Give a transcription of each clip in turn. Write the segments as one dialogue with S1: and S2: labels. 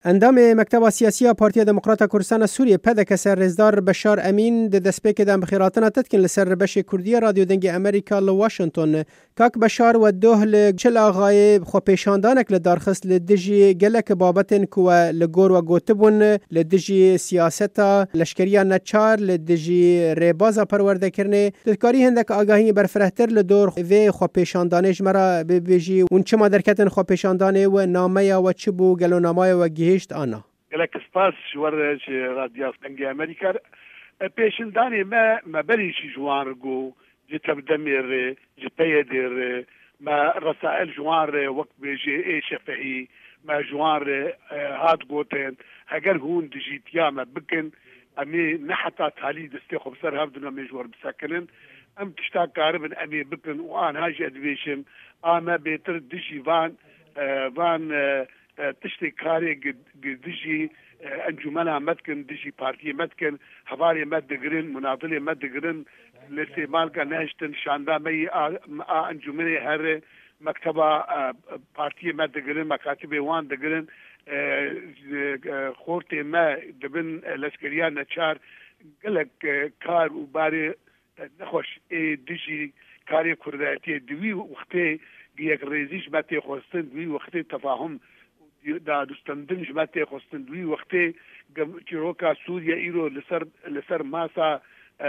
S1: اندام مکتب سیاسی پارتی دموکرات کردستان سوریه پدک سررزدار بشار امین د دسپیک دم بخیراتنا تتکن لسر بش کردی رادیو دنگ امریکا لواشنطن کاک بشار و دوه لچل آغای خو پیشاندانک لدارخست لدجی گلک بابتن کو لگور و گوتبون لدجی سیاستا لشکریا نچار لدجی ریبازا پرورده کرنه دکاری هندک آگاهی برفرهتر لدور و خو پیشاندانش مرا ببیجی اون چما درکتن خو پیشاندانه و نامه و چبو گلو نامه و هشت آنا.
S2: لك سپاس ورج راديو دنگ امريكا پیشن داني ما بريش جوارغو جتب دمير جبيدر ما رسائل جوار وقت بيجي اي شفعي ما جوار هاد قوتين هاجر هون دجيتيا ما بكن امي نحتا تالي دستيخو بسر هفدنا مجور بساكنن ام تشتاق قاربن امي بكن وان هاجي ادويشم اما بيتر دجي فان تشتي كاري دجي انجمنا متكن دجي بارتي متكن حواري مدقرن مناضلي مدقرن الاستعمال كان نهشتن شاندا مي انجمني هر مكتبة بارتي مدقرن مكاتبي وان دقرن خورتي ما دبن لسكريان نتشار قلق كار وباري نخوش دجي كاري كرداتي دوي وقتي بيك ريزيش باتي خوستن دوي وقتي تفاهم دا دستندن جماعتي خوستن دوی وقتی چیروکا سوریا ایرو لسر ماسا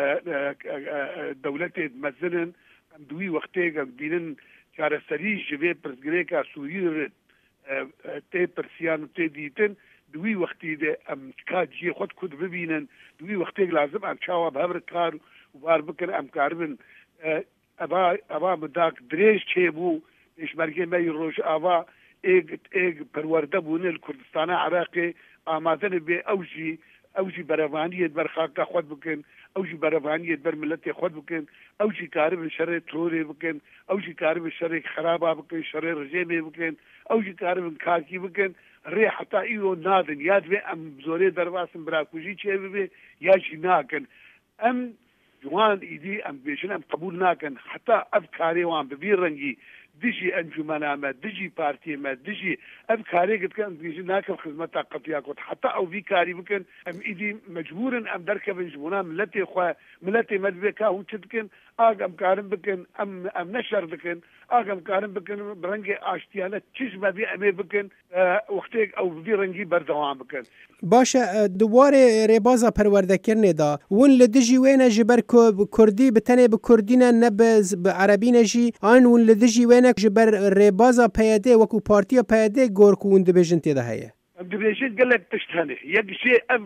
S2: دولت مزنن دوی وقتی بینن چاره سری جوی پرسگریکا سوری تی پرسیان تی دیتن دوی وقتی ده ام کاجی خود کد ببینن دوی وقتی لازم ام چاوا بهبر کار و بار بکن ام کاربن ابا مداک دریج چه بو اشمرگی می روش آوا ایگ پرورده بونه الکردستان عراقی آمادن به اوجی برافانیت بر خاکا خود بکن اوجی برافانیت بر ملت خود بکن اوجی کارب شر تروری بکن اوجی کارب شر خرابه بکن شر رجیمی بکن اوجی کارب کاکی بکن ری حتی ایو نادن یاد به ام زوری درواسم براکوجی چه ببه یا چی ناکن ام جوان ایدی ام بیشن ام قبول ناکن حتی افکاری وان ببیر رنگی دجي انجمنا ما دجي بارتي ما دجي افكاري قد كان بيجي ناكل خدمتها قطياكوت حتى او في كاري بكن ام ايدي مجبورا ام دركب نجبونا ملتي خوا ملتي مدبكا هم تدكن ام كارم بكن ام نشر بكن ام كارم بكن برنجي اشتياله تشبه بي امي بكن وقتك او في رنجي بردوام بكن
S1: باشه دوباره ریبازا پرورده کرنه دا ون لدجی وینه جبر کردی بتنه بکردینه نبز بعربی نجی آن ون لدجی وینه جبر ریبازا پیاده وکو پارتیا پیاده گور کون دبیجن تیده هیه
S2: دبیجن قلت تشتهنه یک شيء اف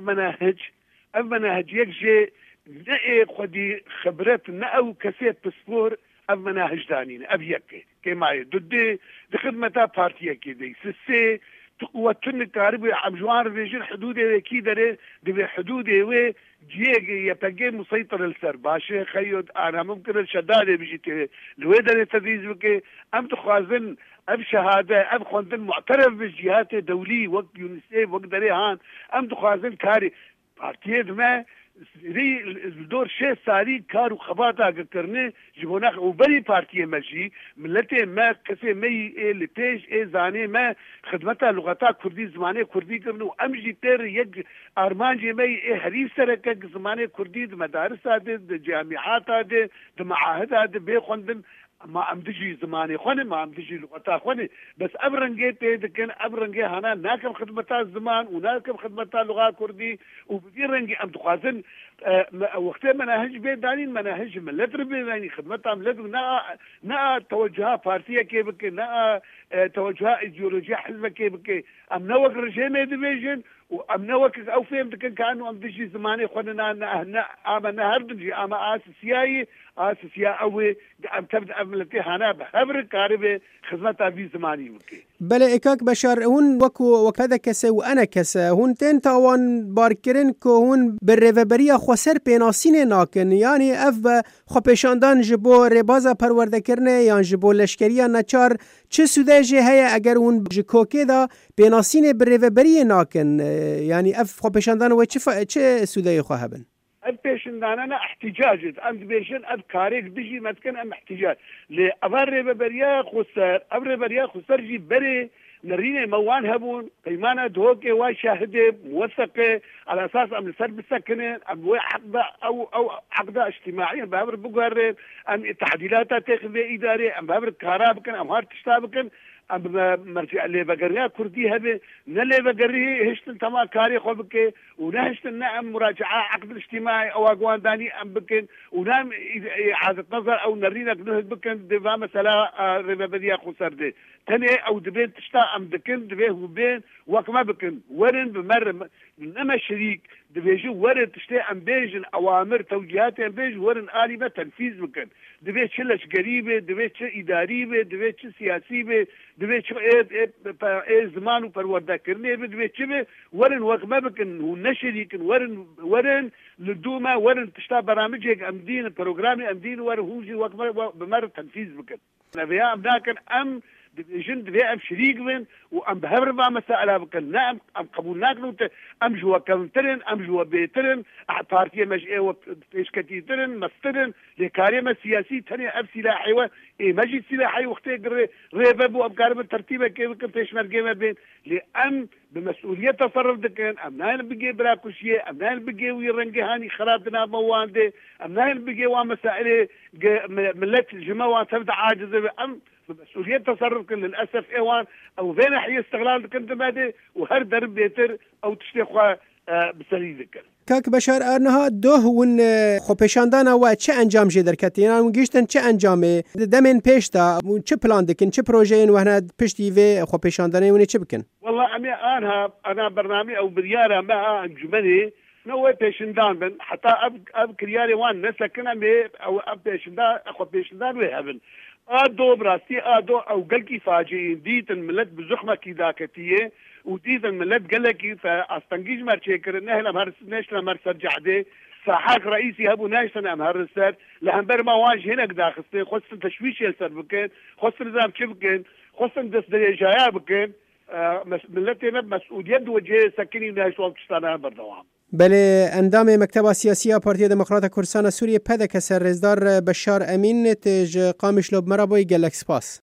S2: مناهج یک شيء نئي خدي خبرت نأو كسيت بسفور اف مناهج دانين اف يكي كيماي ضد خدمتها بارتيا كيدي سسي وتن كاربي عم جوار بيجن حدوده كي دره دبي حدوده و جيجي يبقى مسيطر السر باشا خيود انا ممكن الشداده بيجي الويدر تدريز بك ام تخازن اب شهاده اب خوندن معترف بالجهات الدوليه وقت يونسيف وقت دريهان ام تخازن كاري بارتيه ما ری دور شيء ساري كارو خباطا کرنے جبوناخ وبري بارتيه مجي ملتي ما كسي مي اللي بيش زاني ما خدمتها لغتا كردي زمانه كردي كنو امجي تر يك ارمانجي مي هري سرك زمانه كردي مدارس هذه جامعات هذه معاهد هذه بيخوندن ما امدجي زماني خوني ما امدجي لغتا خوني بس ابرنجي تيدكن ابرنجي هنا ناكم خدمتها الزمان وناكم خدمتها لغة كردي وبديرنجي ام تخازن وقتها مناهج بيدانين مناهج ملت ربيداني خدمتها ملت نا توجهها بارتية كيفك نا توجهها ايديولوجيا حزبة كيفك ام نوك رجيمي ديفيجن وام نوك او فهمتكن كانوا ام دجي زماني خوننا اما نهردجي اما اساسيا اوي ام تبدا ملتي هنا بهبر كاربه خدمتها في زماني وكي
S1: بله اكاك بشار هون وكو وكذا كسه وانا كسه هون تن تاوان باركرن كو هون بالريفبريا خسر بيناسين ناكن يعني اف خو پیشاندان جبو ربازا پرورده کرنه یا جبو لشکریا نچار چه سوداجه هيا اگر هون جكوكي دا بيناسين بالريفبريا ناكن يعني اف خو پیشاندان و چه سوداي خو هبن
S2: البيشن انا احتجاج عند بيشن افكاري دجي متكن ام احتجاج لابر بريا خسر ابر بريا خسر جي بري نرينا موان هبون قيمانا دوكي وشاهدة موثقة على أساس أم السر بالسكنة أم عقدة أو عقدة اجتماعية بهبر بقرر أم تعديلات تاخذ إدارية أم بهبر كهرباء أم هار تشتابكن أم مرجع اللي بقريها كردي هبه نلي بقريه هشتن تما كاري خبك ونهشتن نعم مراجعة عقد الاجتماعي أو أقوان داني أم بكن ونام إعادة نظر أو نرينا نهد بكن دفا مسألة ربا بديا خسر دي تاني أو دبين تشتا أم دكن دبيه وبين وكما بكن ورن بمر نما شريك دبيجو ورن تشتي أم بيجن أوامر توجيهات أم بيج ورن آلبة تنفيذ بكن دبيت شلش قريبة دبيت شل إدارية دبيت شل سياسية دبيت شل إيه زمان وفروردا كرنيه دبيت شبه ورن وكما بكن ونشريكن ورن للدوما ورن تشتا برامجك أمدين برنامج أمدين ورن هوجي وكما بمر تنفيذ بكن نبيا أم داكن أم جن دبي أم شريك من وأم بهبر ما مسألة بكن نعم أم قبولناك نوت أم جوا كمترن أم جوا بيترن بارتية مجئة وفيش كتيرن مسترن لكاريمة سياسي تانية أب سلاحي مجلس سلاحي وقتي ريبب وأبكار بالترتيبة كيف كنت تشمر جيمة بين لأم بمسؤولية تصرف دكان أم ناين بيجي بلا كشية أم ناين بيجي ويرنجي هاني خرابنا موانده أم ناين بيجي ومسائل ملت الجماعة تبدأ عاجزة أم مسؤولية تصرف كن للأسف إيوان أو ذين حي استغلال كنت مادي وهر درب بيتر أو تشتيخوا بسريد كن
S1: كاك بشار أنها دوه ون خوبشاندانا و چه انجام جي دركتينا ونگيشتن چه انجامي دمين پیشتا و چه پلان دكن چه پروژين وهنا پشتي في خوبشانداني وني چه بكن
S2: والله أنا برنامج أو بريارة ما أنجمني نوع پیشندان بن حتى أب كرياري وان نسكن أو أب پیشندان خوبشاندان وهبن آدو براستي آدو أو قلقي فاجئين ديت الملت بزخمة كيداكتية وديت الملت قلقي فأستنجيج مرشيكر نهلا ناشنا مرسر جعدي ساحاك رئيسي هبو ناشنا مهرسر لهنبر ما واجه هناك داخستي خصن تشويش يلسر بكين خصن نظام شبكين خصن دس دريجايا بكين ملتي مسؤولية وجه سكيني ناش والكشتانا بردوام
S1: بله اندام مکتب سیاسی پارتی دموکرات کردستان سوریه پدک سررزدار بشار امین تج قامش لب مرا بای گلک سپاس